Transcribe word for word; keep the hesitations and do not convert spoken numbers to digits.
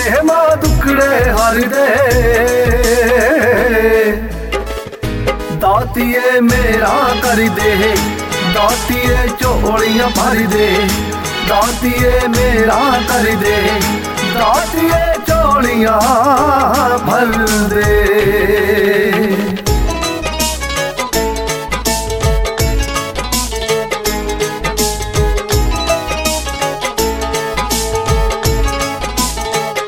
मां दुखड़े हर दे, दातिए मेरा कर दे, दातिए झोलियां भर दे, दातिए मेरा कर दे, दातिए झोलियां भर दे।